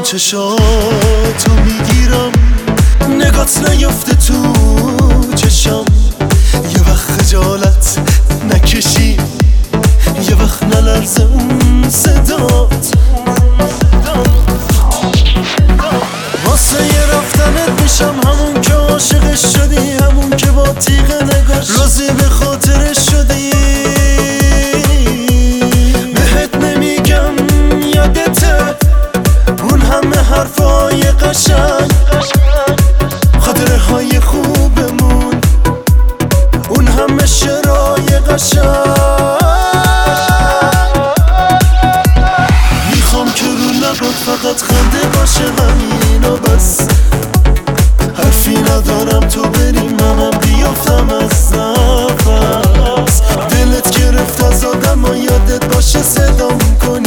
چشاتو میگیرم، نگات نیفته تو چشم. یه وقت خجالت نکشی، یه وقت نلرزه اون صدات. واسه یه رفتنت میشم همون که عاشقش شدی، همون که با تیغ نگاش راضی به خاطرش شدی. بهت نمیگم یادته اون همه حرفای قشنگ، خاطره های خوبمون، اون همه شعرهای قشنگ. میخوام که رو لبات فقط خنده باشه، همین و بس. حرفی ندارم تو بری منم بیافتم از نفس. دلت گرفت از آدم و یادت باشه صدام کن.